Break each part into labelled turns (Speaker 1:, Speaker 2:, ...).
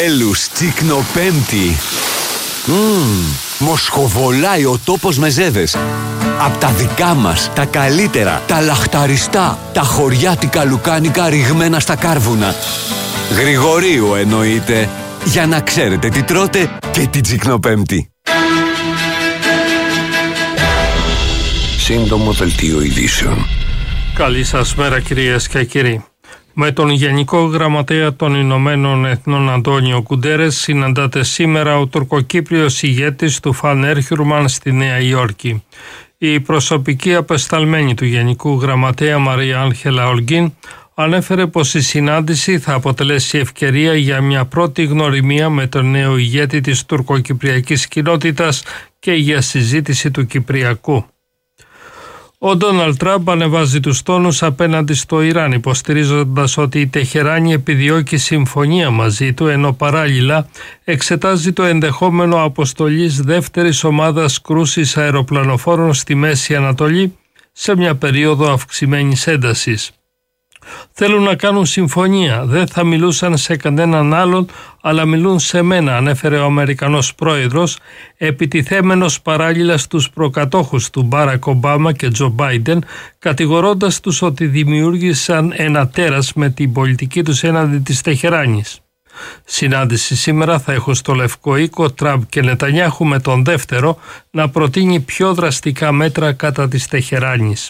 Speaker 1: Επιτέλους, τσικνοπέμπτη. Μοσχοβολάει ο τόπος με ζέδες. Απ' τα δικά μας, τα καλύτερα, τα λαχταριστά, τα χωριάτικα λουκάνικα ρηγμένα στα κάρβουνα. Γρηγορίου εννοείται, για να ξέρετε τι τρώτε και την τσικνοπέμπτη. Σύντομο δελτίο ειδήσεων.
Speaker 2: Καλή σας μέρα κυρίες και κύριοι. Με τον Γενικό Γραμματέα των Ηνωμένων Εθνών Αντώνιο Γκουντέρες συναντάται σήμερα ο τουρκοκύπριος ηγέτης του Φανέρχιουρμαν στη Νέα Υόρκη. Η προσωπική απεσταλμένη του Γενικού Γραμματέα Μαρία Άγχελα Ολγκίν ανέφερε πως η συνάντηση θα αποτελέσει ευκαιρία για μια πρώτη γνωριμία με τον νέο ηγέτη της τουρκοκυπριακής κοινότητας και για συζήτηση του Κυπριακού. Ο Ντόναλντ Τραμπ ανεβάζει τους τόνους απέναντι στο Ιράν, υποστηρίζοντας ότι η Τεχεράνη επιδιώκει συμφωνία μαζί του, ενώ παράλληλα εξετάζει το ενδεχόμενο αποστολής δεύτερης ομάδας κρούσης αεροπλανοφόρων στη Μέση Ανατολή σε μια περίοδο αυξημένης έντασης. Θέλουν να κάνουν συμφωνία, δεν θα μιλούσαν σε κανέναν άλλον, αλλά μιλούν σε μένα, ανέφερε ο Αμερικανός πρόεδρος, επιτιθέμενος παράλληλα στους προκατόχους του Μπάρακ Ομπάμα και Τζο Μπάιντεν, κατηγορώντας τους ότι δημιούργησαν ένα τέρας με την πολιτική τους έναντι της Τεχεράνης. Συνάντηση σήμερα θα έχουν στο Λευκό Οίκο Τραμπ και Νετανιάχου, με τον δεύτερο να προτείνει πιο δραστικά μέτρα κατά της Τεχεράνης.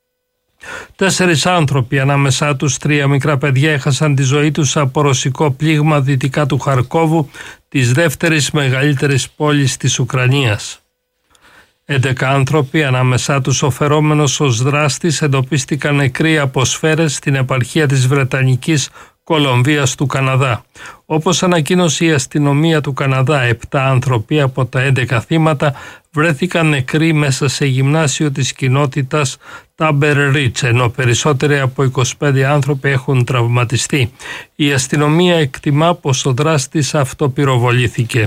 Speaker 2: 4 άνθρωποι, ανάμεσά τους 3 μικρά παιδιά, έχασαν τη ζωή τους από ρωσικό πλήγμα δυτικά του Χαρκόβου, της δεύτερης μεγαλύτερης πόλης της Ουκρανίας. 11 άνθρωποι, ανάμεσά τους ο φερόμενος ως δράστης, εντοπίστηκαν νεκροί από σφαίρες στην επαρχία της Βρετανικής Κολομβίας του Καναδά. Όπως ανακοίνωσε η αστυνομία του Καναδά, 7 άνθρωποι από τα 11 θύματα βρέθηκαν νεκροί μέσα σε γυμνάσιο της κοινότητας Τάμπερ Ρίτς, ενώ περισσότεροι από 25 άνθρωποι έχουν τραυματιστεί. Η αστυνομία εκτιμά πως ο δράστης αυτοπυροβολήθηκε.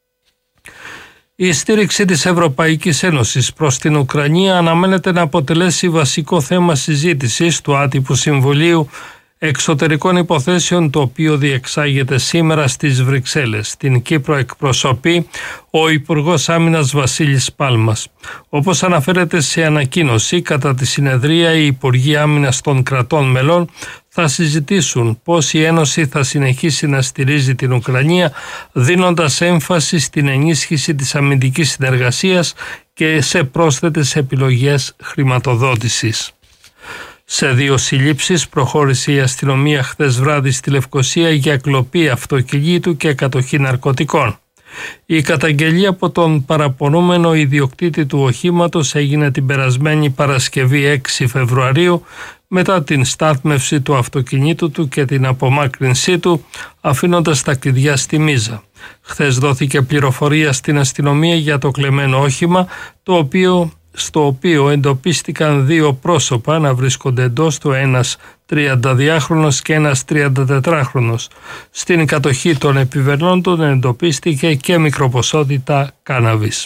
Speaker 2: Η στήριξη της Ευρωπαϊκής Ένωσης προς την Ουκρανία αναμένεται να αποτελέσει βασικό θέμα συζήτησης του άτυπου Συμβουλίου Εξωτερικών Υποθέσεων, το οποίο διεξάγεται σήμερα στις Βρυξέλλες. Την Κύπρο εκπροσωπεί ο Υπουργός Άμυνας Βασίλης Πάλμας. Όπως αναφέρεται σε ανακοίνωση, κατά τη συνεδρία οι Υπουργοί Άμυνας των κρατών μελών θα συζητήσουν πώς η Ένωση θα συνεχίσει να στηρίζει την Ουκρανία, δίνοντας έμφαση στην ενίσχυση της αμυντικής συνεργασίας και σε πρόσθετες επιλογές χρηματοδότησης. Σε 2 συλλήψεις προχώρησε η αστυνομία χθες βράδυ στη Λευκοσία για κλοπή αυτοκινήτου και κατοχή ναρκωτικών. Η καταγγελία από τον παραπονούμενο ιδιοκτήτη του οχήματος έγινε την περασμένη Παρασκευή 6 Φεβρουαρίου μετά την στάθμευση του αυτοκινήτου του και την απομάκρυνσή του, αφήνοντας τα κλειδιά στη μίζα. Χθες δόθηκε πληροφορία στην αστυνομία για το κλεμμένο όχημα, στο οποίο εντοπίστηκαν 2 πρόσωπα να βρίσκονται εντός του, ένας 32χρονος και ένας 34χρονος. Στην κατοχή των επιβερνώντων εντοπίστηκε και μικροποσότητα κάναβης.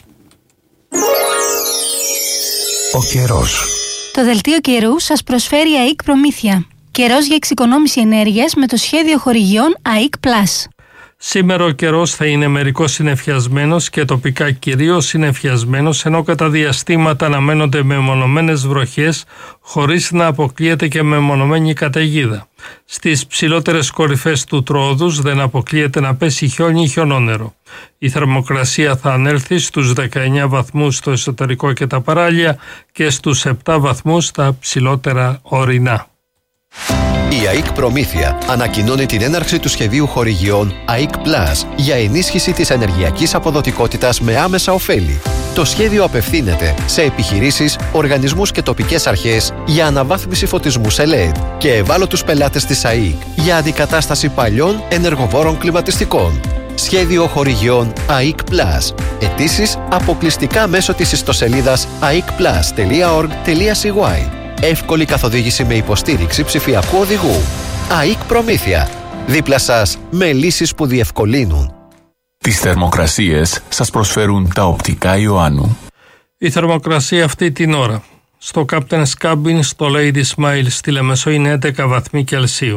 Speaker 1: Ο καιρός.
Speaker 3: Το δελτίο καιρού σας προσφέρει ΑΕΚ Προμήθεια. Καιρός για εξοικονόμηση ενέργειας με το σχέδιο χορηγιών ΑΕΚ Plus.
Speaker 2: Σήμερα ο καιρός θα είναι μερικώς συννεφιασμένος και τοπικά κυρίως συννεφιασμένος, ενώ κατά διαστήματα αναμένονται μεμονωμένες βροχές, χωρίς να αποκλείεται και μεμονωμένη καταιγίδα. Στις ψηλότερες κορυφές του Τρόδους δεν αποκλείεται να πέσει χιόνι ή χιονόνερο. Η θερμοκρασία θα ανέλθει στους 19 βαθμούς στο εσωτερικό και τα παράλια και στους 7 βαθμούς στα ψηλότερα ορεινά.
Speaker 4: Η ΑΕΚ Προμήθεια ανακοινώνει την έναρξη του σχεδίου χορηγιών ΑΕΚ Plus για ενίσχυση της ενεργειακής αποδοτικότητας με άμεσα ωφέλη. Το σχέδιο απευθύνεται σε επιχειρήσεις, οργανισμούς και τοπικές αρχές για αναβάθμιση φωτισμού σε LED και ευάλωτους πελάτες της ΑΕΚ για αντικατάσταση παλιών ενεργοβόρων κλιματιστικών. Σχέδιο χορηγιών ΑΕΚ Plus. Αιτήσεις αποκλειστικά μέσω της ιστοσελίδας aecplus.org.cy. Εύκολη καθοδήγηση με υποστήριξη ψηφιακού οδηγού. ΑΕΚ Προμήθεια. Δίπλα σας με λύσεις που διευκολύνουν.
Speaker 1: Τις θερμοκρασίες σας προσφέρουν τα οπτικά Ιωάννου.
Speaker 2: Η θερμοκρασία αυτή την ώρα στο Captain's Cabin στο Lady Smile στη Λεμεσό είναι 11 βαθμοί Κελσίου.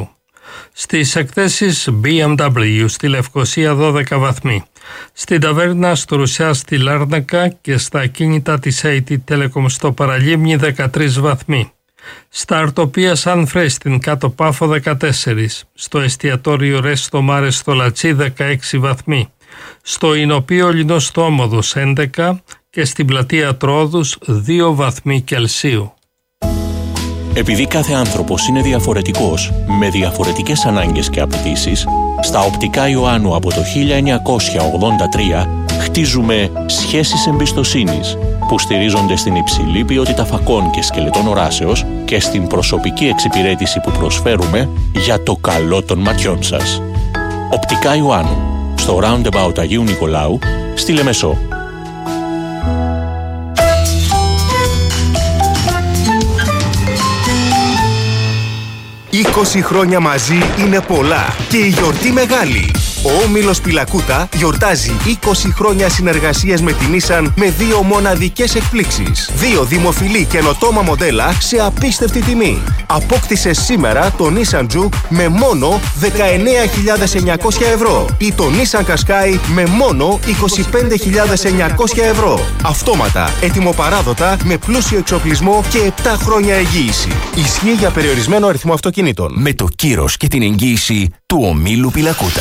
Speaker 2: Στις εκθέσεις BMW στη Λευκοσία 12 βαθμοί. Στην ταβέρνα στο Ρουσιά στη Λάρνακα και στα ακίνητα της AT Telecom στο Παραλίμνη 13 βαθμοί. Στα Αρτοπία Σαν Φρέ στην Κάτω Πάφο 14. Στο εστιατόριο Ρέστο Μάρε στο Λατσί 16 βαθμοί. Στο Ινοπείο Λινός Όμοδος 11 και στην πλατεία Τρόδους 2 βαθμοί Κελσίου.
Speaker 5: Επειδή κάθε άνθρωπος είναι διαφορετικός, με διαφορετικές ανάγκες και απαιτήσεις, στα Οπτικά Ιωάννου από το 1983 χτίζουμε σχέσεις εμπιστοσύνης που στηρίζονται στην υψηλή ποιότητα φακών και σκελετών οράσεως και στην προσωπική εξυπηρέτηση που προσφέρουμε για το καλό των ματιών σας. Οπτικά Ιωάννου, στο Roundabout Αγίου Νικολάου, στη Λεμεσό.
Speaker 6: 20 χρόνια μαζί είναι πολλά και η γιορτή μεγάλη. Ο Όμιλος Πιλακούτα γιορτάζει 20 χρόνια συνεργασίας με την Nissan με 2 μοναδικές εκπλήξεις. 2 δημοφιλή καινοτόμα μοντέλα σε απίστευτη τιμή. Απόκτησε σήμερα το Nissan Juke με μόνο 19.900 ευρώ ή το Nissan Qashqai με μόνο 25.900 ευρώ. Αυτόματα, έτοιμο-παράδοτα, με πλούσιο εξοπλισμό και 7 χρόνια εγγύηση. Ισχύει για περιορισμένο αριθμό αυτοκινήτων.
Speaker 7: Με το κύρος και την εγγύηση του Ομίλου Πιλακούτα.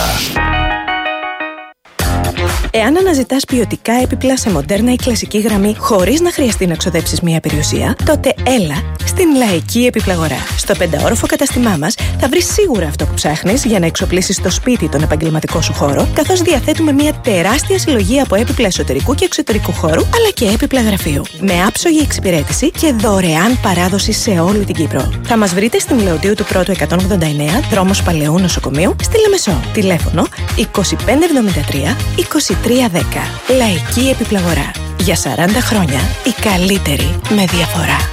Speaker 8: Εάν αναζητάς ποιοτικά έπιπλα σε μοντέρνα ή κλασική γραμμή χωρίς να χρειαστεί να ξοδέψεις μία περιουσία, τότε έλα στην Λαϊκή Επιπλαγορά. Στο 5όροφο καταστημά μας θα βρεις σίγουρα αυτό που ψάχνεις για να εξοπλίσεις το σπίτι τον επαγγελματικό σου χώρο, καθώς διαθέτουμε μία τεράστια συλλογή από έπιπλα εσωτερικού και εξωτερικού χώρου, αλλά και έπιπλα γραφείου. Με άψογη εξυπηρέτηση και δωρεάν παράδοση σε όλη την Κύπρο. Θα μας βρείτε στην Λεωδίου του Πρώτου 189, δρόμος Παλαιού Νοσοκομείου, στη Λεμεσό. Τηλέφωνο 2573 2310. Λαϊκή Επιπλαγορά. Για 40 χρόνια η καλύτερη με διαφορά.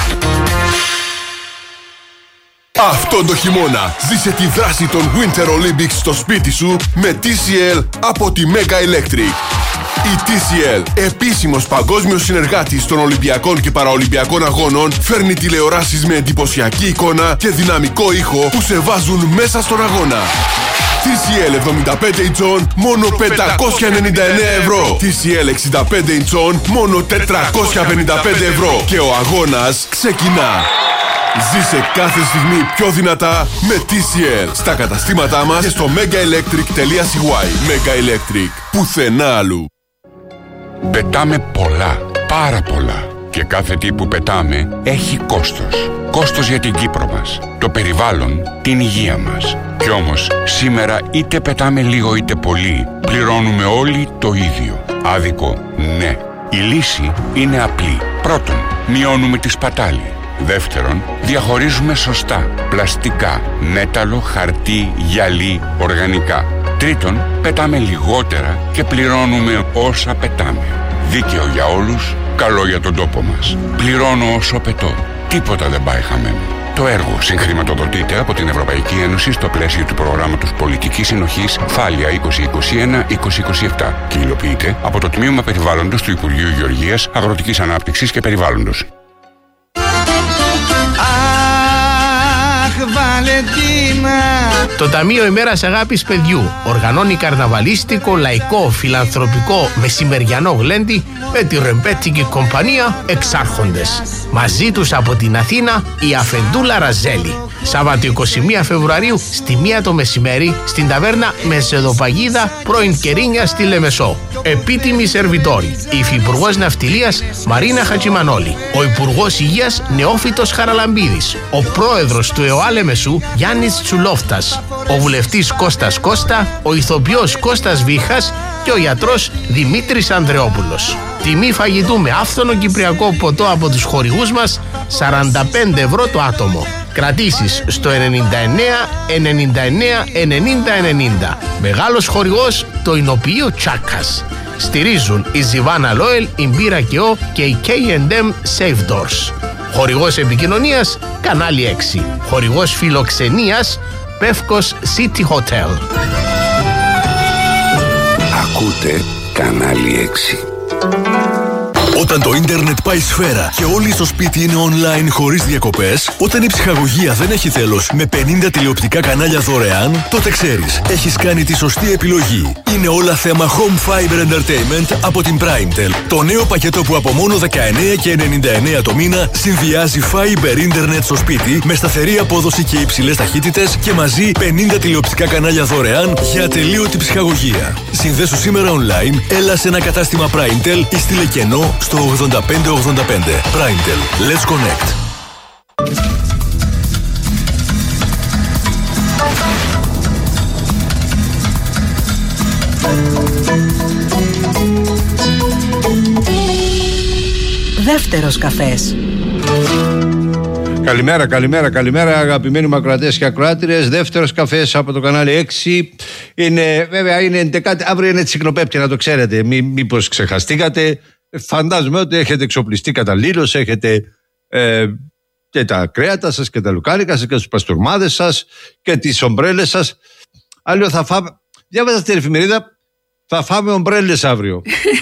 Speaker 9: Αυτόν το χειμώνα ζήσε τη δράση των Winter Olympics στο σπίτι σου με TCL από τη Mega Electric. Η TCL, επίσημος παγκόσμιος συνεργάτης των Ολυμπιακών και Παραολυμπιακών Αγώνων, φέρνει τηλεοράσεις με εντυπωσιακή εικόνα και δυναμικό ήχο που σε βάζουν μέσα στον αγώνα. TCL 75 inch μόνο 599 ευρώ. TCL 65 inch μόνο 455 ευρώ. Και ο αγώνας ξεκινά. Ζήσε κάθε στιγμή πιο δυνατά με TCL. Στα καταστήματά μας και στο megaelectric.cy. Mega Electric. Πουθενά αλλού.
Speaker 10: Πετάμε πολλά, πάρα πολλά. Και κάθε τι που πετάμε έχει κόστος. Κόστος για την Κύπρο μας, το περιβάλλον, την υγεία μας. Κι όμως σήμερα είτε πετάμε λίγο είτε πολύ, πληρώνουμε όλοι το ίδιο. Άδικο, ναι. Η λύση είναι απλή. Πρώτον, μειώνουμε τη σπατάλη. Δεύτερον, διαχωρίζουμε σωστά πλαστικά, μέταλλο, χαρτί, γυαλί, οργανικά. Τρίτον, πετάμε λιγότερα και πληρώνουμε όσα πετάμε. Δίκαιο για όλους, καλό για τον τόπο μας. Πληρώνω όσο πετώ. Τίποτα δεν πάει χαμένο. Το έργο συγχρηματοδοτείται από την Ευρωπαϊκή Ένωση στο πλαίσιο του προγράμματος Πολιτικής Συνοχής Φάλια 2021-2027 και υλοποιείται από το Τμήμα Περιβάλλοντος του Υπουργείου Γεωργίας, Αγροτικής Ανάπτυξης και Περιβάλλοντος.
Speaker 11: Το Ταμείο Ημέρας Αγάπης Παιδιού οργανώνει καρναβαλίστικο, λαϊκό, φιλανθρωπικό μεσημεριανό γλέντι με τη ρεμπέτικη κομπανία Εξάρχοντες. Μαζί τους από την Αθήνα η Αφεντούλα Ραζέλη. Σάββατο 21 Φεβρουαρίου στη 1 το μεσημέρι στην ταβέρνα Μεσεδοπαγίδα πρώην Κερίνια στη Λεμεσό. Επίτιμοι σερβιτόροι, η Υφυπουργός Ναυτιλίας Μαρίνα Χατζημανόλη, ο Υπουργός Υγείας Νεόφυτος Χαραλαμπίδης, ο Πρόεδρος του ΕΟΑ Λεμεσού Γιάννης Τσουλόφτας, ο Βουλευτής Κώστας Κώστα, ο Ηθοποιός Κώστας Βίχας και ο Γιατρός Δημήτρης Ανδρεόπουλος. Τιμή φαγητού με άφθονο κυπριακό ποτό από τους χορηγούς μας, 45 ευρώ το άτομο. Κρατήσεις στο 99 99 90 90. Μεγάλος χορηγός το Ινοποιείο Τσάκας. Στηρίζουν η Ζιβάνα Λόελ, η Μπύρα Κεό και η K&M Safe Doors. Χορηγός επικοινωνίας Κανάλι 6. Χορηγός φιλοξενίας Πεύκος City Hotel.
Speaker 12: Ακούτε Κανάλι 6. Όταν το ίντερνετ πάει σφαίρα και όλοι στο σπίτι είναι online χωρίς διακοπές, όταν η ψυχαγωγία δεν έχει τέλος με 50 τηλεοπτικά κανάλια δωρεάν, τότε ξέρεις, έχεις κάνει τη σωστή επιλογή. Είναι όλα θέμα Home Fiber Entertainment από την Primetel. Το νέο πακέτο που από μόνο 19,99 το μήνα συνδυάζει Fiber Ίντερνετ στο σπίτι με σταθερή απόδοση και υψηλές ταχύτητες και μαζί 50 τηλεοπτικά κανάλια δωρεάν για ατελείωτη ψυχαγωγία. Συνδέσου σήμερα online, έλα σε ένα κατάστημα Primetel ή στείλε κενό στο 8585. Primetel. Let's connect.
Speaker 13: Δεύτερος καφές.
Speaker 14: Καλημέρα αγαπημένοι μου ακροατές και ακροάτριες. Δεύτερος καφές από το κανάλι 6. Βέβαια είναι 11, αύριο είναι Τσικνοπέπτη, να το ξέρετε. Μήπως ξεχαστήκατε. Φαντάζομαι ότι έχετε εξοπλιστεί καταλήλως, έχετε και τα κρέατα σας και τα λουκάνικα σας και τους παστούρμάδες σας και τις ομπρέλες σας. Άλλο θα φάμε. Διάβαζα στην εφημερίδα, θα φάμε ομπρέλες αύριο.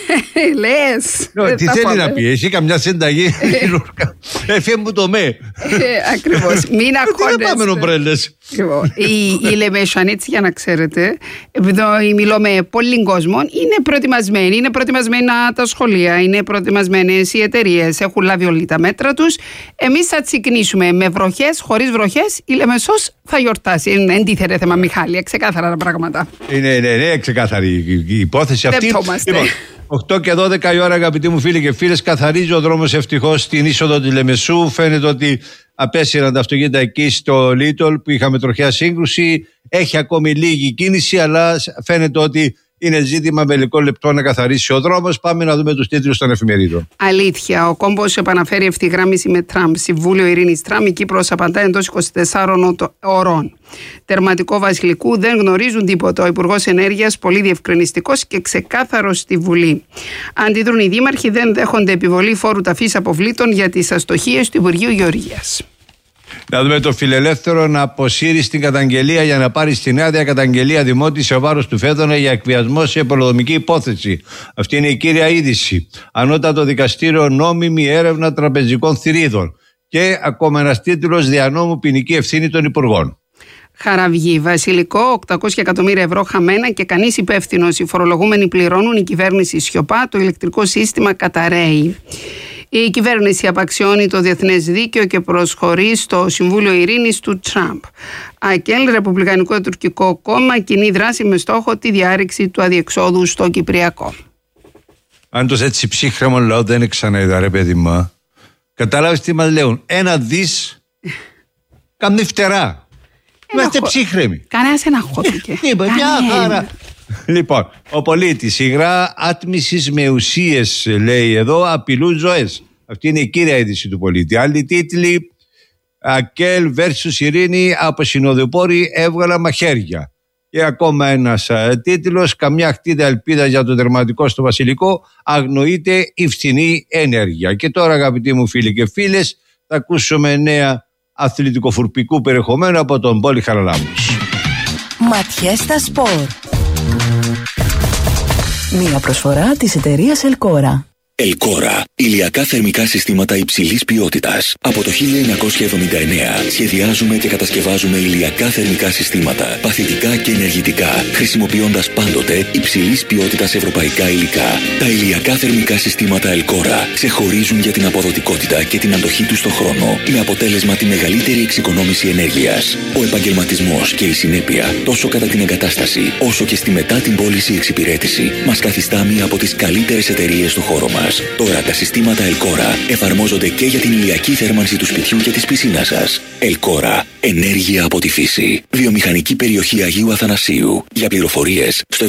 Speaker 15: Λες.
Speaker 14: Τι θέλει να πει, έχει καμιά συνταγή. Έφυγε μου το με.
Speaker 15: Ακριβώς. Μην αγχώνεστε.
Speaker 14: Τι να πάμε ομπρέλες.
Speaker 15: Οι Λεμέσαν, έτσι για να ξέρετε, επειδή μιλώ με πολλοί κόσμο, είναι προετοιμασμένοι. Είναι προετοιμασμένα τα σχολεία, είναι προετοιμασμένες οι εταιρείες, έχουν λάβει όλοι τα μέτρα τους. Εμείς θα τσικνήσουμε με βροχές, χωρίς βροχές. Η Λεμεσός θα γιορτάσει. Είναι εντίθερε θέμα, Μιχάλη, ξεκάθαρα τα πράγματα.
Speaker 14: Είναι ξεκάθαρη η υπόθεση αυτή. 8 και 12 η ώρα, αγαπητοί μου φίλοι και φίλες, καθαρίζει ο δρόμος ευτυχώς στην είσοδο της Λεμεσού. Φαίνεται ότι απέσυραν τα αυτοκίνητα εκεί στο Λίτολ που είχαμε τροχιά σύγκρουση. Έχει ακόμη λίγη κίνηση, αλλά φαίνεται ότι είναι ζήτημα με λεπτό λεπτό να καθαρίσει ο δρόμος. Πάμε να δούμε τους τίτλους των εφημερίδων.
Speaker 15: Αλήθεια. Ο Κόμπος επαναφέρει ευθυγράμμιση με Τραμπ. Συμβούλιο Ειρήνης Τραμπ. Η Κύπρος απαντά εντός 24 ωρών. Τερματικό Βασιλικού. Δεν γνωρίζουν τίποτα. Ο Υπουργός Ενέργειας πολύ διευκρινιστικός και ξεκάθαρος στη Βουλή. Αντιδρούν οι δήμαρχοι. Δεν δέχονται επιβολή φόρου ταφής αποβλήτων για τις αστοχίες του Υπουργείου Γεωργίας.
Speaker 14: Να δούμε το Φιλελεύθερο να αποσύρει στην καταγγελία για να πάρει στην άδεια καταγγελία δημότη σε βάρος του Φέδωνα για εκβιασμό σε πολεοδομική υπόθεση. Αυτή είναι η κύρια είδηση. Ανώτατο δικαστήριο, νόμιμη έρευνα τραπεζικών θηρίδων. Και ακόμα ένας τίτλος, δια νόμου ποινική ευθύνη των υπουργών.
Speaker 15: Χαραυγή. Βασιλικό, 800 εκατομμύρια ευρώ χαμένα και κανείς υπεύθυνος. Οι φορολογούμενοι πληρώνουν, η κυβέρνηση σιωπά, το ηλεκτρικό σύστημα καταραίει. Η κυβέρνηση απαξιώνει το διεθνές δίκαιο και προσχωρεί στο Συμβούλιο Ειρήνης του Τραμπ. ΑΚΕΛ, Ρεπουμπλικανικό Τουρκικό Κόμμα, κοινή δράση με στόχο τη διάρρηξη του αδιεξόδου στο Κυπριακό.
Speaker 14: Αν το έτσι ψύχρεμο λαό δεν είναι ξαναείδα, ρε παιδί μου. Κατάλαβες τι μας λέουν. 1 δις καμνή φτερά. Είμαστε ψύχρεμοι.
Speaker 15: Κανένας δεν αγχώθηκε.
Speaker 14: Λοιπόν, ο πολίτης, υγρά άτμισης με ουσίες, λέει εδώ, απειλούν ζωές. Αυτή είναι η κύρια είδηση του πολίτη. Άλλοι τίτλοι, ΑΚΕΛ versus Ειρήνη, από συνοδοιπόροι έβγαλα μαχαίρια. Και ακόμα ένας τίτλος, καμιά χτίδα ελπίδα για το τερματικό στο Βασιλικό, αγνοείται η φθηνή ενέργεια. Και τώρα, αγαπητοί μου φίλοι και φίλες, θα ακούσουμε νέα αθλητικοφουρπικού περιεχομένου από τον Πόλη Χαραλάμπους.
Speaker 13: Ματιές στα σπορ. Μία προσφορά της εταιρείας Ελκόρα.
Speaker 16: Ελκόρα. Ηλιακά θερμικά συστήματα υψηλής ποιότητας. Από το 1979 σχεδιάζουμε και κατασκευάζουμε ηλιακά θερμικά συστήματα, παθητικά και ενεργητικά, χρησιμοποιώντας πάντοτε υψηλής ποιότητας ευρωπαϊκά υλικά. Τα ηλιακά θερμικά συστήματα Ελκόρα ξεχωρίζουν για την αποδοτικότητα και την αντοχή τους στον χρόνο, με αποτέλεσμα τη μεγαλύτερη εξοικονόμηση ενέργειας. Ο επαγγελματισμός και η συνέπεια, τόσο κατά την εγκατάσταση, όσο και στη μετά την πώληση εξυπηρέτηση, μας καθιστά μία από τις καλύτερες εταιρείες του χώρου μας. Τώρα τα συστήματα Ελκόρα εφαρμόζονται και για την ηλιακή θέρμανση του σπιτιού και της πισίνας σας. Ελκόρα. Ενέργεια από τη φύση. Βιομηχανική περιοχή Αγίου Αθανασίου. Για πληροφορίες στο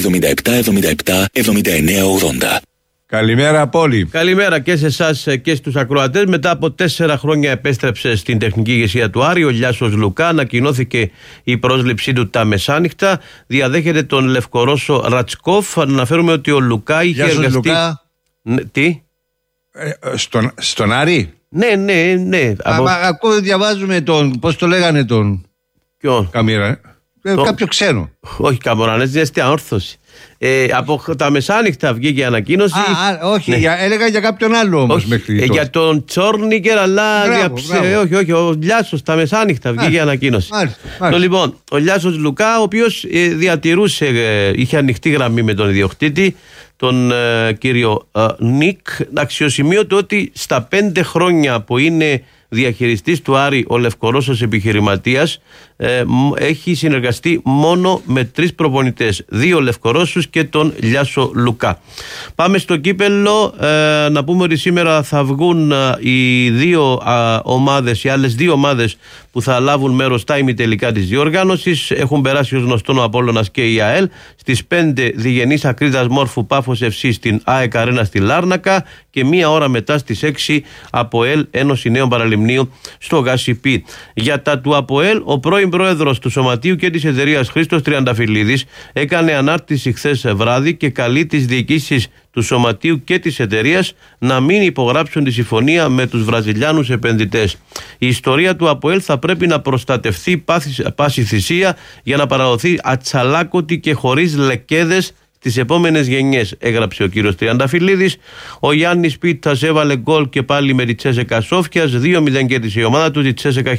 Speaker 16: 7777-7980.
Speaker 14: Καλημέρα, Πόλη.
Speaker 17: Καλημέρα και σε εσάς και στους ακροατές. Μετά από 4 χρόνια επέστρεψε στην τεχνική ηγεσία του Άρη ο Λιάσος Λουκά. Ανακοινώθηκε η πρόσληψή του τα μεσάνυχτα. Διαδέχεται τον Λευκορώσο Ρατσκόφ. Αναφέρουμε ότι ο Λουκά είχε εργαστεί.
Speaker 14: Λουκά.
Speaker 17: Τι?
Speaker 14: Στον Άρη.
Speaker 17: Ναι.
Speaker 14: Ακόμα διαβάζουμε τον. Πώς το λέγανε τον.
Speaker 17: Ποιον?
Speaker 14: Καμίρα. Κάποιο ξένο.
Speaker 17: Όχι, Καμπορανές, είναι στην αόρθωση. Από τα μεσάνυχτα βγήκε η ανακοίνωση.
Speaker 14: Όχι,
Speaker 17: ναι.
Speaker 14: Έλεγα για κάποιον άλλο όμως μέχρι τώρα.
Speaker 17: Για τον Τσόρνικερ, αλλά όχι, ο Λιάσος τα μεσάνυχτα βγήκε η ανακοίνωση. Μάλιστα. Λοιπόν, ο Λιάσος Λουκά, ο οποίος διατηρούσε, είχε ανοιχτή γραμμή με τον ιδιοκτήτη, τον κύριο Νίκ, αξιοσημείωτο ότι στα 5 χρόνια που είναι διαχειριστής του Άρη ο Λευκορώσος επιχειρηματίας, έχει συνεργαστεί μόνο με 3 προπονητές, 2 Λευκορώσους και τον Λιάσο Λουκά. Πάμε στο κύπελλο, να πούμε ότι σήμερα θα βγουν οι 2 ομάδες, οι άλλες 2 ομάδες που θα λάβουν μέρος στα ημιτελικά της διοργάνωσης. Έχουν περάσει ως γνωστόν ο Απόλλωνας και η ΑΕΛ. Στις 5 Διγενής Ακρίτας Μόρφου Πάφος FC στην ΑΕΚ Αρένα στη Λάρνακα και 1 ώρα μετά στις 6 ΑΠΟΕΛ Ένωση Νέων Παραλιμνίου στο Γασιπί. Για τα του ΑΠΟΕΛ, ο πρώην πρόεδρος του Σωματείου και της εταιρείας Χρήστος Τριανταφυλλίδης έκανε ανάρτηση χθες βράδυ και καλεί τις διοικήσεις του Σωματείου και της εταιρείας να μην υπογράψουν τη συμφωνία με τους Βραζιλιάνους επενδυτές. Η ιστορία του ΑΠΟΕΛ θα πρέπει να προστατευτεί πάση θυσία για να παραδοθεί ατσαλάκωτη και χωρίς λεκέδες τις επόμενες γενιές, έγραψε ο κύριος Τριανταφυλλίδης. Ο Γιάννης Πίτσας έβαλε γκολ και πάλι με τη Τσέσεκα Σόφιας, 2-0 κέρδισε η ομάδα του, τη Τσέσεκα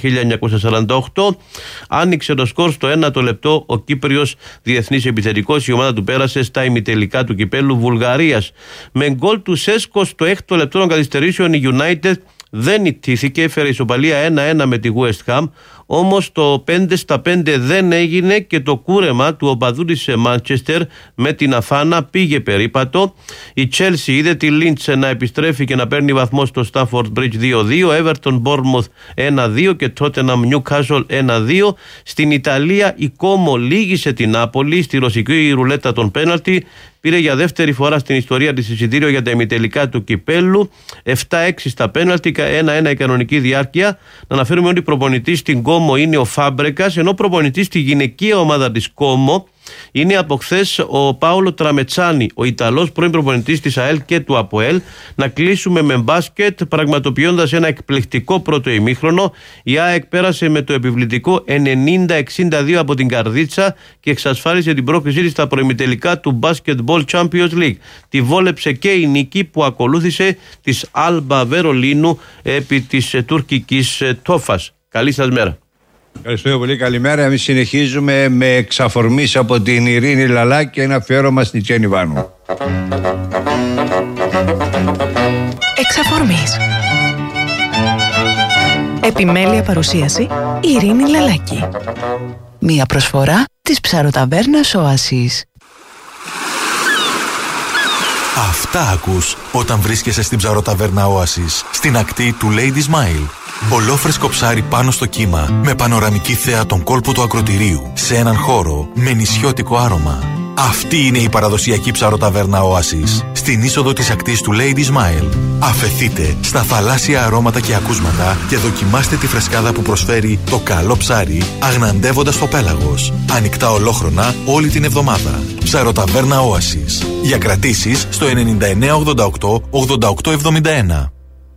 Speaker 17: 1948. Άνοιξε το σκορ στο 1ο λεπτό ο Κύπριος διεθνής επιθετικός. Η ομάδα του πέρασε στα ημιτελικά του κυπέλου Βουλγαρίας. Με γκολ του Σέσκο στο 6ο λεπτό των καθυστερήσεων η United δεν ιτήθηκε, έφερε ισοπαλία 1-1 με τη West Ham. Όμως το 5-5 δεν έγινε και το κούρεμα του οπαδού της Μάντσεστερ με την Αφάνα πήγε περίπατο. Η Chelsea είδε τη Lynch να επιστρέφει και να παίρνει βαθμό στο Stamford Bridge 2-2, Everton Bournemouth 1-2 και Tottenham Newcastle 1-2. Στην Ιταλία η Como λύγησε την Νάπολη στη ρωσική ρουλέτα των πέναλτι. Πήρε για δεύτερη φορά στην ιστορία της εισιτήριο για τα ημιτελικά του κυπέλου. 7-6 στα πέναλτι, 1-1 η κανονική διάρκεια. Να αναφέρουμε ότι προπονητής στην Como είναι ο Φάμπρεκας, ενώ προπονητής στη γυναικεία ομάδα της Como είναι από χθες ο Πάολο Τραμετσάνι, ο Ιταλός πρώην προπονητής της ΑΕΛ και του ΑΠΟΕΛ. Να κλείσουμε με μπάσκετ, πραγματοποιώντας ένα εκπληκτικό πρώτο ημίχρονο. Η ΑΕΚ πέρασε με το επιβλητικό 90-62 από την Καρδίτσα και εξασφάλισε την πρόκρισή της στα προημιτελικά του Basketball Champions League. Τη βόλεψε και η νίκη που ακολούθησε της Άλμπα Βερολίνου επί της τουρκικής Τόφας. Καλή σας μέρα.
Speaker 14: Ευχαριστώ πολύ, καλημέρα. Εμείς συνεχίζουμε με εξαφορμής από την Ειρήνη Λαλά και ένα αφιέρωμα στην Τζέννη Βάνου.
Speaker 8: Εξαφορμής. Επιμέλεια παρουσίαση Ειρήνη Λαλάκη.
Speaker 13: Μία προσφορά της ψαροταβέρνας Οάσης.
Speaker 12: Αυτά ακούς όταν βρίσκεσαι στην ψαροταβέρνα Oasis, στην ακτή του Lady Smile. Ολόφρεσκο ψάρι πάνω στο κύμα, με πανοραμική θέα τον κόλπο του ακροτηρίου, σε έναν χώρο με νησιώτικο άρωμα. Αυτή είναι η παραδοσιακή ψαροταβέρνα Oasis, στην είσοδο της ακτής του Lady Smile. Αφεθείτε στα θαλάσσια αρώματα και ακούσματα και δοκιμάστε τη φρεσκάδα που προσφέρει το καλό ψάρι, αγναντεύοντας το πέλαγος. Ανοιχτά ολόχρονα όλη την εβδομάδα. Ψαροταβέρνα Oasis. Για κρατήσεις στο 9988 8871.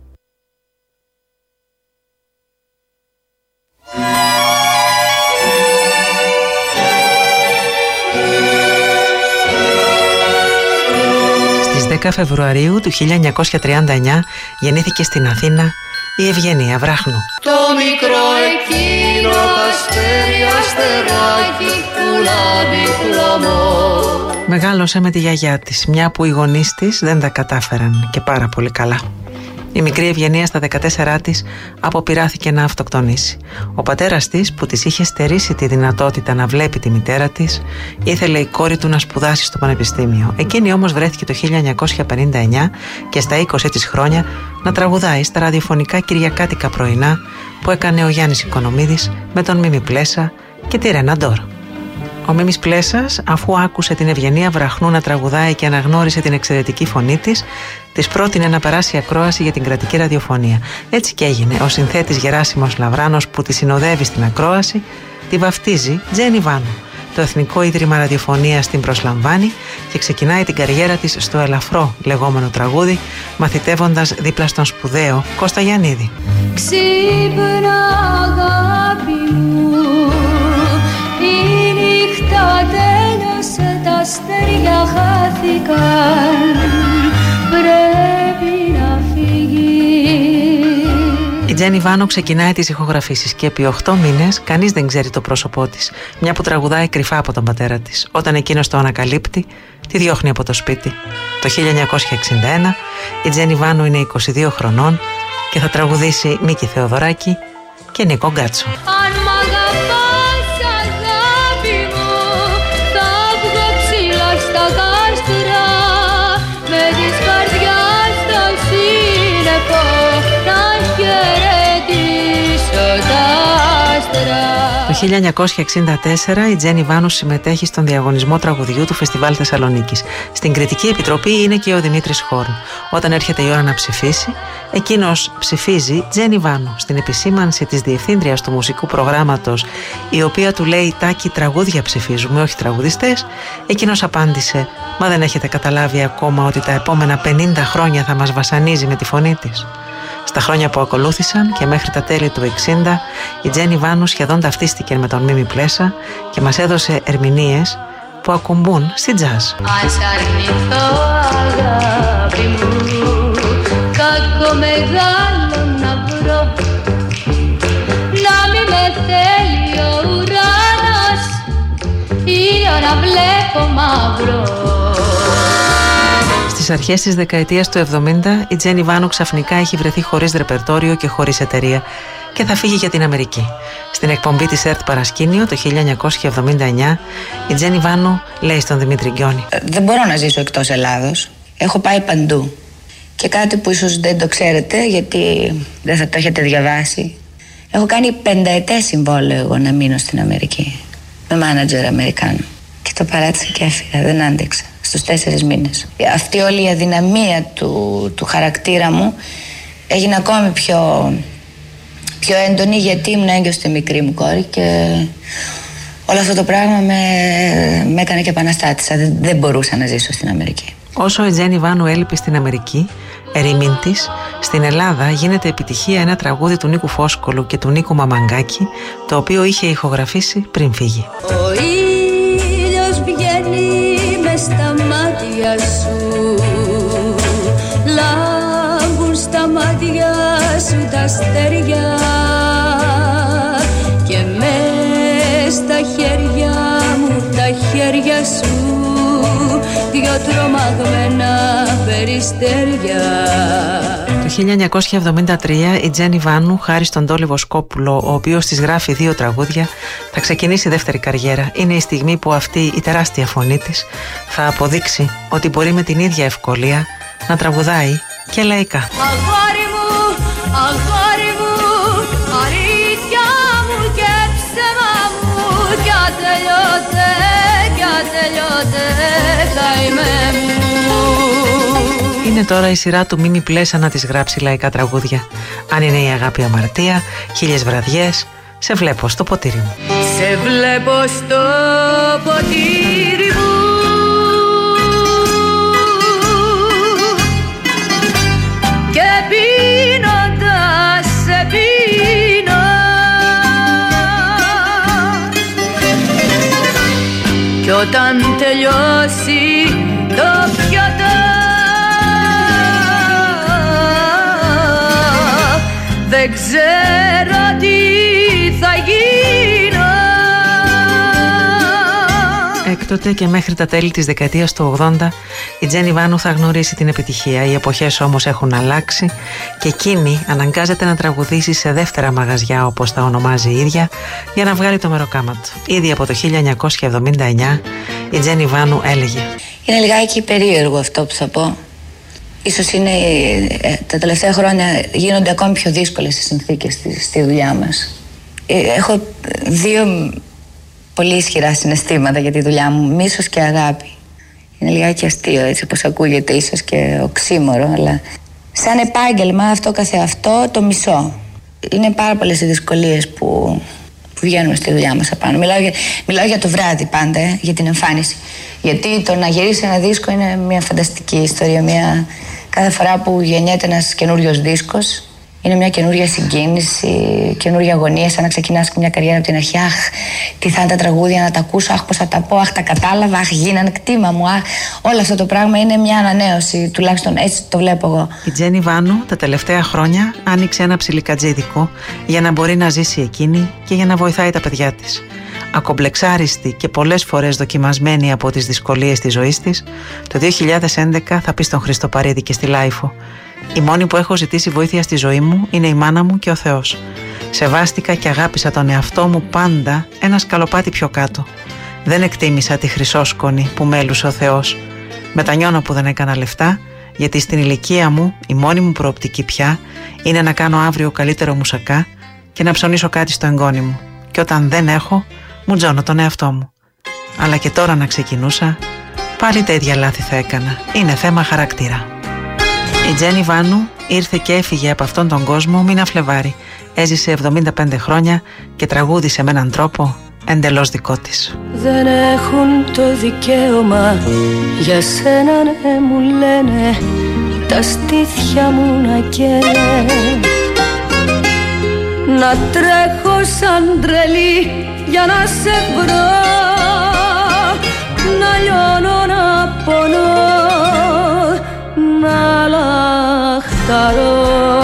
Speaker 18: Στις 10 Φεβρουαρίου του 1939 γεννήθηκε στην Αθήνα η Ευγενία Βράχνου.
Speaker 19: Το μικρό εκείνο αστέρι αστεράκι πουλάνει χλωμό.
Speaker 18: Μεγάλωσε με τη γιαγιά της, μια που οι γονείς της δεν τα κατάφεραν και πάρα πολύ καλά. Η μικρή Ευγενία στα 14 της αποπειράθηκε να αυτοκτονήσει. Ο πατέρας της, που της είχε στερήσει τη δυνατότητα να βλέπει τη μητέρα της, ήθελε η κόρη του να σπουδάσει στο πανεπιστήμιο. Εκείνη όμως βρέθηκε το 1959 και στα 20 της χρόνια να τραγουδάει στα ραδιοφωνικά κυριακάτικα πρωινά που έκανε ο Γιάννης Οικονομίδης με τον Μίμη Πλέσα και τη Ρένα Ντόρ. Ο Μίμης Πλέσας, αφού άκουσε την Ευγενία Βραχνού να τραγουδάει και αναγνώρισε την εξαιρετική φωνή της, της πρότεινε να περάσει ακρόαση για την κρατική ραδιοφωνία. Έτσι και έγινε. Ο συνθέτης Γεράσιμος Λαβράνος, που τη συνοδεύει στην ακρόαση, τη βαφτίζει Τζέννη Βάνου. Το Εθνικό Ίδρυμα Ραδιοφωνίας την προσλαμβάνει και ξεκινάει την καριέρα της στο ελαφρό λεγόμενο τραγούδι, μαθητεύοντας δίπλα στον σπουδαίο Κώστα Γιαννίδη.
Speaker 19: Ξύπνα αγάπη μου, η νύχτα δεν Τέλειωσε, τα αστέρια χάθηκαν, πρέπει να φύγει.
Speaker 18: Η Τζένι Βάνο ξεκινάει τις ηχογραφήσεις και επί 8 μήνες κανείς δεν ξέρει το πρόσωπό της, μια που τραγουδάει κρυφά από τον πατέρα της. Όταν εκείνος το ανακαλύπτει, τη διώχνει από το σπίτι. Το 1961 η Τζένι Βάνο είναι 22 χρονών και θα τραγουδήσει Μίκη Θεοδωράκη και Νίκο Γκάτσο.
Speaker 19: Αν μ' αγαπάς αγάπη μου, θα βγω ψηλά στα κάστρα, με της καρδιάς στο σύννεφο να χαιρετήσω τα άστρα.
Speaker 18: Το 1964 η Τζένι Βάνου συμμετέχει στον διαγωνισμό τραγουδιού του Φεστιβάλ Θεσσαλονίκης. Στην κριτική επιτροπή είναι και ο Δημήτρης Χόρν. Όταν έρχεται η ώρα να ψηφίσει, εκείνος ψηφίζει Τζένι Βάνου. Στην επισήμανση της διευθύντριας του μουσικού προγράμματος, η οποία του λέει «Τάκη, τραγούδια ψηφίζουμε, όχι τραγουδιστές», εκείνος απάντησε «Μα δεν έχετε καταλάβει ακόμα ότι τα επόμενα 50 χρόνια θα μας βασανίζει με τη φωνή της?» Στα χρόνια που ακολούθησαν και μέχρι τα τέλη του 60, η Τζένι Βάνου σχεδόν ταυτίστηκε με τον Μίμη Πλέσα και μας έδωσε ερμηνείες που ακουμπούν στη τζάζ.
Speaker 19: Ας αρνηθώ αγάπη μου, κακό μεγάλο να βρω, να μη με θέλει ο ουρανός ή να βλέπω μαύρο.
Speaker 18: Στις αρχές της δεκαετίας του 70 η Τζένι Βάνου ξαφνικά έχει βρεθεί χωρίς ρεπερτόριο και χωρίς εταιρεία και θα φύγει για την Αμερική. Στην εκπομπή της ΕΡΤ Παρασκήνιο το 1979 η Τζένι Βάνου λέει στον Δημήτρη Γκιόνη
Speaker 20: «Δεν μπορώ να ζήσω εκτός Ελλάδος. Έχω πάει παντού. Και κάτι που ίσως δεν το ξέρετε, γιατί δεν θα το έχετε διαβάσει, έχω κάνει 5ετές συμβόλαιο εγώ να μείνω στην Αμερική με μάνατζερ Αμερικάνο. Και το παράτησα και έφυγα, δεν άντεξα στους 4 μήνες. Αυτή όλη η αδυναμία του χαρακτήρα μου έγινε ακόμη πιο έντονη, γιατί ήμουν έγκυος στη μικρή μου κόρη και όλο αυτό το πράγμα με έκανε και επαναστάτησα. Δεν μπορούσα να ζήσω στην Αμερική.
Speaker 18: Όσο η Τζένι Βάνου έλειπε στην Αμερική, ερημήν της, στην Ελλάδα γίνεται επιτυχία ένα τραγούδι του Νίκου Φόσκολου και του Νίκου Μαμαγκάκη, το οποίο είχε ηχογραφήσει πριν φύγει.
Speaker 19: Ο ήλιος βγαίνει μες στα μάτια σου, λάμπουν στα μάτια σου τα αστέρια και μες στα χέρια μου τα χέρια σου δυο τρομαγμένα περιστέρια.
Speaker 18: Το 1973 η Τζένι Βάνου, χάρη στον Τόλι Βοσκόπουλο, ο οποίος της γράφει 2 τραγούδια, θα ξεκινήσει δεύτερη καριέρα. Είναι η στιγμή που αυτή η τεράστια φωνή της θα αποδείξει ότι μπορεί με την ίδια ευκολία να τραγουδάει και λαϊκά.
Speaker 19: Αγόρι μου, αγόρι μου, αλήθεια μου και ψέμα μου, κι ατελειώτε, καημέ μου.
Speaker 18: Είναι τώρα η σειρά του Μίμη Πλέσα να της γράψει λαϊκά τραγούδια. Αν είναι η αγάπη αμαρτία, 1000 βραδιές, σε βλέπω στο ποτήρι μου.
Speaker 19: Σε βλέπω στο ποτήρι μου, και πίνοντας σε πίνω, κι όταν τελειώσει το πιάτο δεν ξέρω τι θα γίνω.
Speaker 18: Έκτοτε και μέχρι τα τέλη της δεκαετίας του 80 η Τζένι Βάνου θα γνωρίσει την επιτυχία. Οι εποχές όμως έχουν αλλάξει και εκείνη αναγκάζεται να τραγουδήσει σε δεύτερα μαγαζιά, όπως τα ονομάζει η ίδια, για να βγάλει το μεροκάμα του. Ήδη από το 1979 η Τζένι Βάνου έλεγε
Speaker 20: «Είναι λιγάκι περίεργο αυτό που θα πω. Ίσως είναι τα τελευταία χρόνια γίνονται ακόμη πιο δύσκολες οι συνθήκες στη δουλειά μας. Έχω 2 πολύ ισχυρά συναισθήματα για τη δουλειά μου, μίσος και αγάπη. Είναι λιγάκι αστείο έτσι όπως ακούγεται, ίσως και οξύμορο, αλλά σαν επάγγελμα αυτό καθεαυτό το μισώ. Είναι πάρα πολλές οι δυσκολίες που βγαίνουμε στη δουλειά μας απάνω. Μιλάω για το βράδυ πάντα, για την εμφάνιση. Γιατί το να γυρίσει ένα δίσκο είναι μια φανταστική ιστορία. Κάθε φορά που γεννιέται ένας καινούριος δίσκος Είναι μια καινούργια συγκίνηση, καινούργια αγωνία, σαν να ξεκινάς μια καριέρα από την αρχή. Αχ, τι θα είναι τα τραγούδια να τα ακούσω, αχ, πώς θα τα πω, αχ, τα κατάλαβα, αχ, γίνανε κτήμα μου, αχ. Όλο αυτό το πράγμα είναι μια ανανέωση, τουλάχιστον έτσι το βλέπω εγώ.
Speaker 18: Η Τζέννη Βάνου τα τελευταία χρόνια άνοιξε ένα ψιλικατζίδικο για να μπορεί να ζήσει εκείνη και για να βοηθάει τα παιδιά της. Ακομπλεξάριστη και πολλές φορές δοκιμασμένη από τις δυσκολίες της ζωής της, το 2011 θα πει στον Χριστοπαρίδη και στη Λάιφο: «Η μόνη που έχω ζητήσει βοήθεια στη ζωή μου είναι η μάνα μου και ο Θεός. Σεβάστηκα και αγάπησα τον εαυτό μου πάντα ένα σκαλοπάτι πιο κάτω. Δεν εκτίμησα τη χρυσόσκονη που μέλουσε ο Θεός. Μετανιώνω που δεν έκανα λεφτά, γιατί στην ηλικία μου η μόνη μου προοπτική πια είναι να κάνω αύριο καλύτερο μουσακά και να ψωνίσω κάτι στο εγγόνι μου. Και όταν δεν έχω, μου τζώνω τον εαυτό μου. Αλλά και τώρα να ξεκινούσα, πάλι τα ίδια λάθη θα έκανα. Είναι θέμα χαρακτήρα». Η Τζέννη Βάνου ήρθε και έφυγε από αυτόν τον κόσμο μήνα Φλεβάρι. Έζησε 75 χρόνια και τραγούδισε με έναν τρόπο εντελώς δικό της.
Speaker 19: Δεν έχουν το δικαίωμα για σένα, ναι, μου λένε τα στήθια μου να καίνε, να τρέχω σαν τρελή για να σε βρω, να λιώνω, να πονώ, να λαχταρώ.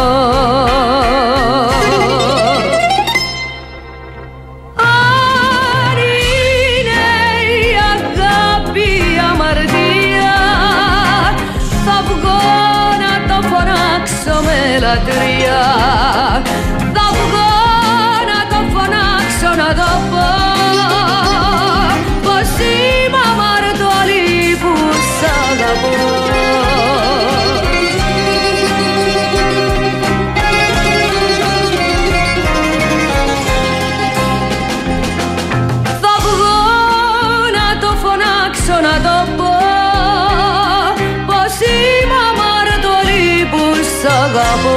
Speaker 19: Αν είναι η αγάπη αμαρτία, θα βγω να το φωνάξω με λατρεία, θα βγω να το φωνάξω, να το πω πως είμαι αμαρτωλή που σ' αγαπώ. Να το πω πως είμαι αμαρτωλή που σ' αγαπώ.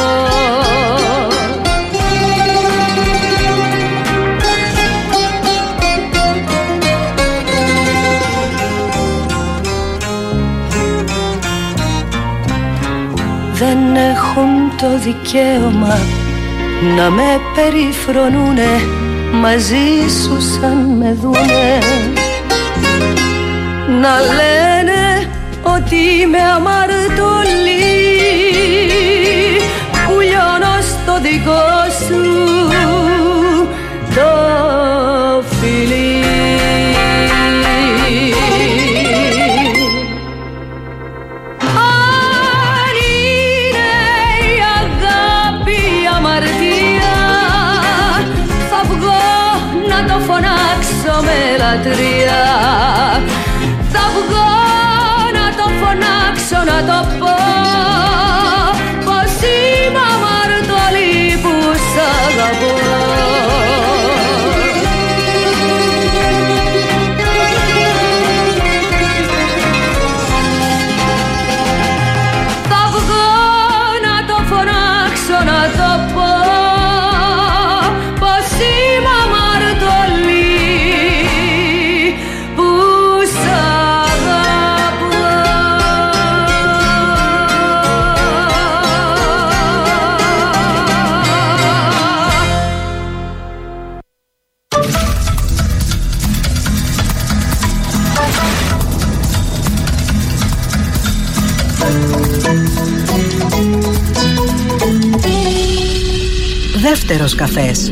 Speaker 19: Δεν έχουν το δικαίωμα να με περιφρονούνε μαζί σου σαν με δούνε, να λένε ότι είμαι αμαρτωλή που λιώνω στο δικό σου το φιλί. Αν είναι η αγάπη αμαρτία, θα βγω να το φωνάξω με λατρεία, θα βγω να το φωνάξω, να το πω πως είμαι αμαρτωλή που σ' αγαπώ. Θα βγω να το φωνάξω, να το πω πως είμαι αμαρτωλή που σ' αγαπώ.
Speaker 21: Δεύτερος καφές.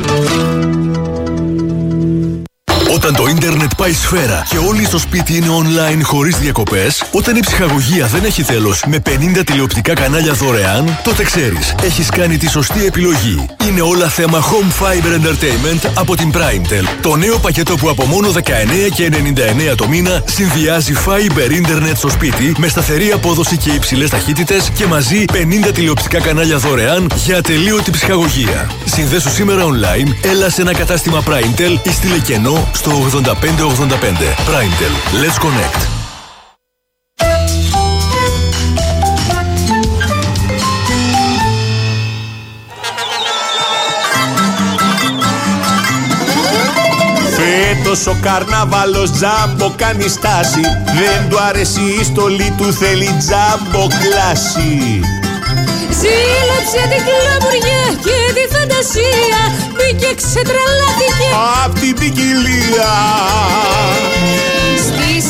Speaker 12: Όταν το ίντερνετ πάει σφαίρα και όλοι στο σπίτι είναι online χωρίς διακοπές, όταν η ψυχαγωγία δεν έχει τέλος με 50 τηλεοπτικά κανάλια δωρεάν, τότε ξέρεις, έχεις κάνει τη σωστή επιλογή. Είναι όλα θέμα Home Fiber Entertainment από την PrimeTel. Το νέο πακέτο που από μόνο 19,99 το μήνα συνδυάζει Fiber Internet στο σπίτι με σταθερή απόδοση και υψηλές ταχύτητες και μαζί 50 τηλεοπτικά κανάλια δωρεάν για ατελείωτη ψυχαγωγία. Συνδέσου σήμερα online, έλα σε ένα κατάστημα PrimeTel ή στείλε κενό στο 8585. PrimeTel. Let's connect.
Speaker 22: Φέτος ο καρναβάλος τζάμπο κάνει στάση, δεν του αρέσει η στολή του, θέλει τζάμπο κλάση.
Speaker 19: Ζήλεψε την κλαμουριά και τη φαντασία, μπήκε ξετρελάθηκε
Speaker 22: απ' την ποικιλία.
Speaker 19: Στις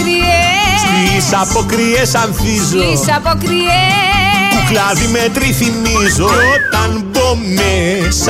Speaker 19: αποκριές
Speaker 22: ανθίζω,
Speaker 19: στις αποκριές
Speaker 22: κουκλάδι με τριθυμίζω. Κι όταν μπω μέσα